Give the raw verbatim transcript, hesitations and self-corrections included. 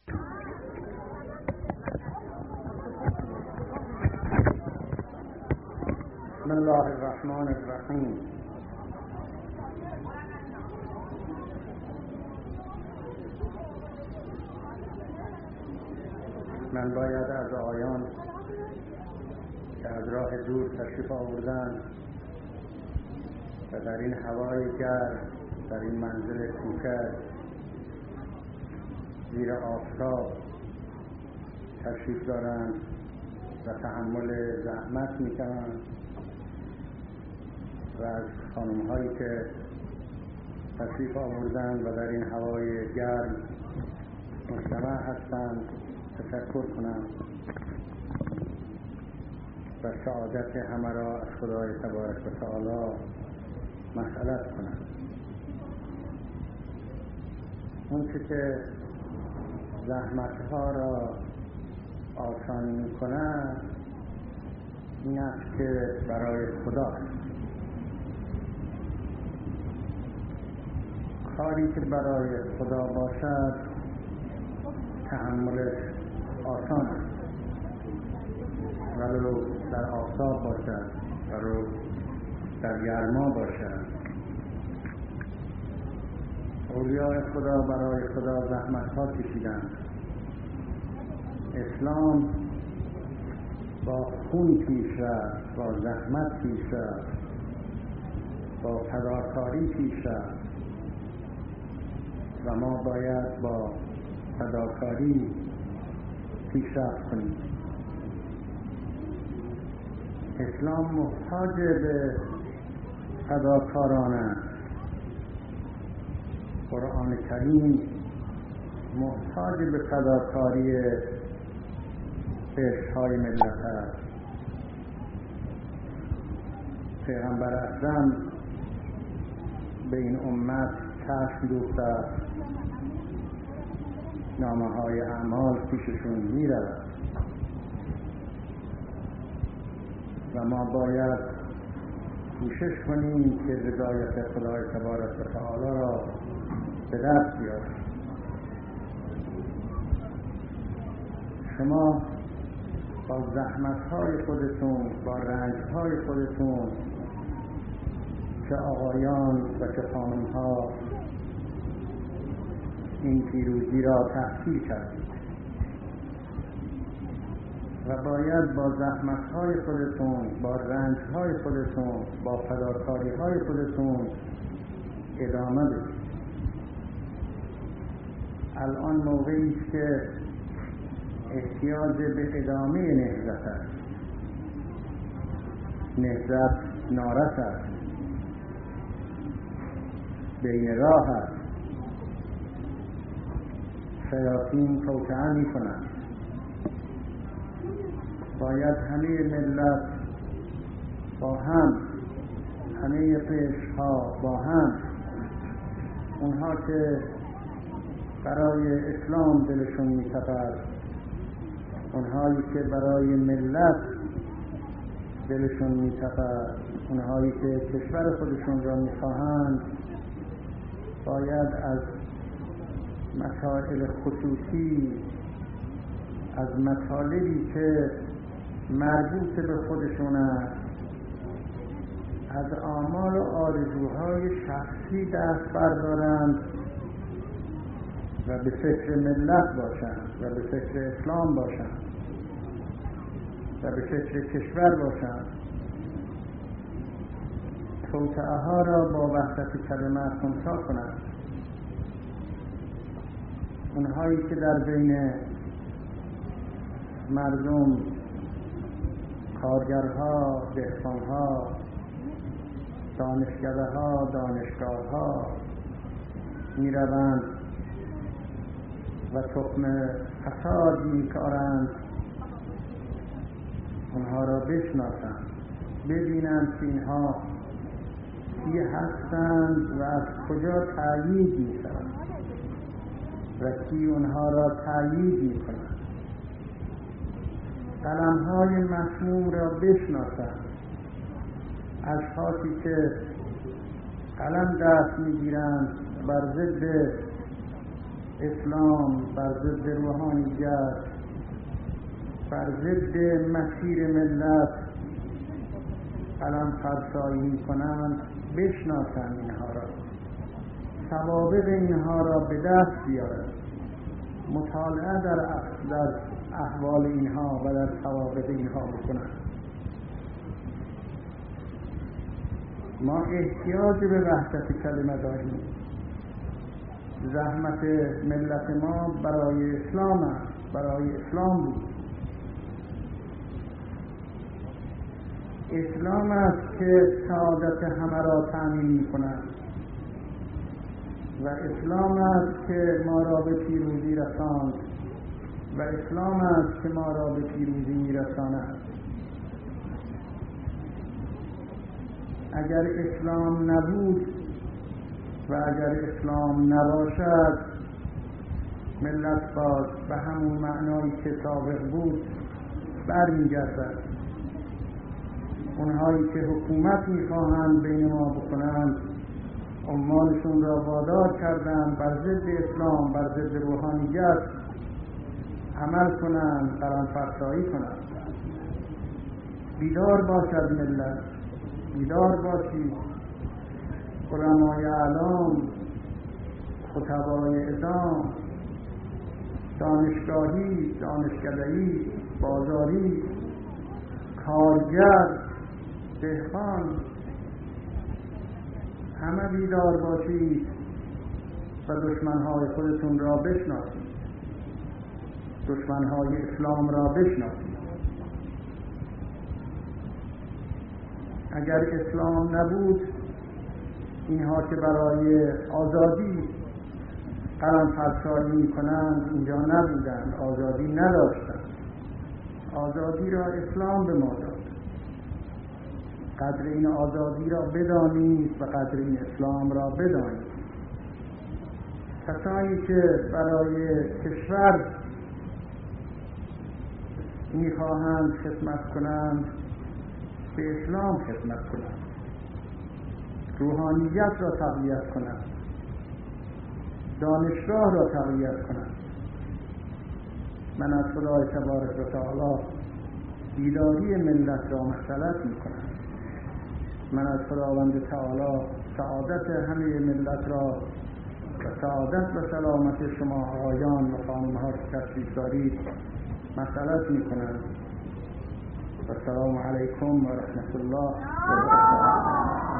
بسم الله الرحمن الرحیم. من باید از آقایان که از راه دور تشریف آوردند و در این هوای گرم، در این منزل کوچک زیر آفتاب تشریف دارند و تحمل زحمت میکنند و از خانم هایی که تشریف آوردند و در این هوای گرم مجتمع هستند تشکر کنم و سعادت همه را از خدای تبارک و تعالی مسئلت کنم. اون چه که زحمت ها را آسان می کند این است که برای خدا، کاری که برای خدا باشد تحملش آسان است، ولو در آفتاب باشد، ولو در گرما باشد. اولیاء خدا برای خدا زحمت ها کشیدند. اسلام با خون پیش رفت، با زحمت پیش رفت، با فداکاری پیش رفت و ما باید با فداکاری پیشرفت کنیم. اسلام محتاج به فداکاران است. قرآن کریم محتاج به فداکاری عشق‌های ملت است. پیغمبر اکرم به این امت چشم دوخته است، نامه های اعمال پیششون می رود و ما باید کوشش کنیم که رضایت خدای تبارک و تعالی را به دست بیاریم. شما با زحمت های خودتون، با رنج های خودتون، چه آقایان و چه خانم ها، این پیروزی را تحصیل کردید و باید با زحمت های خودتون، با رنج های خودتون، با فداکاری های خودتون ادامه بدید. الان موقعی است که احتیاج به ادامه نهضت است. نهضت نارس است، بین راه است، شیاطین توطئه می کنند. باید همه ملت با هم، همه قشرها با هم، اونها که برای اسلام دلشون می تپد، اونهایی که برای ملت دلشون می تپد، اونهایی که کشور خودشون را می خواهند، باید از مسائل خصوصی، از مطالبی که مربوط به خودشون است، از آمال و آرزوهای شخصی دست بردارند و به فکر ملت باشند و به فکر اسلام باشند و به فکر کشور باشند. توطئه ها را با وحدت کلمه خنثی کنند. اونهایی که در بین مردم، کارگرها، دهقانها، دانشکده‌ها، دانشگاه‌ها می روند و تخم فساد می کارند، اونها را بشناسند، ببینند که اینها کی هستند و از کجا تأیید می شوند و کی اونها را تأیید می کنند. قلم‌های مسموم را بشناسند. اشخاصی که قلم دست می‌گیرند بر ضد اسلام بر ضد روحانیت، بر ضد مسیر ملت علم فرسایی میکنند، بشناسند اینها را، سوابق اینها را به دست بیارند، مطالعه در در احوال اینها و در سوابق اینها بکنند. ما احتیاج به وحدت کلمه داریم. زحمت ملت ما برای اسلام است، برای اسلام بود. اسلام است که سعادت همه را تأمین می‌کند و اسلام است که ما را به پیروزی رساند و اسلام است که ما را به پیروزی می‌رساند. اگر اسلام نبود و اگر اسلام نباشد، ملت باز به همون معنایی که سابق بود برمیگردد. اونهایی که حکومت میخواهند بین ما بکنند، عمالشون را وادار کردند بر ضد اسلام، بر ضد روحانیت عمل کنند، قرآن فرسایی کنند. بیدار باشد ملت، بیدار باشید. علمای اعلام، خطبای اعظام، دانشگاهی، دانشکدهی، بازاری، کارگر، دهقان، همه بیدار باشید و دشمنهای خودتون را بشناسید، دشمنهای اسلام را بشناسید. اگر اسلام نبود، اینها که برای آزادی قلم فرسایی میکنند اینجا نبودند، آزادی نداشتند. آزادی را اسلام به ما داد. قدر این آزادی را بدانید و قدر این اسلام را بدانید. کسانی که برای کشور میخواهند خدمت کنند، به اسلام خدمت کنند، روحانیت را تقویت کنند، دانشگاه را تقویت کنند. من از خدای تبارک و تعالی بیداری ملت را مسئلت میکنم. من از خداوند تعالی سعادت همه ملت را و سعادت و سلامت شما آقایان و خانم‌ها که تشریف دارید مسئلت میکنم. السلام علیکم و رحمت الله و برکاته.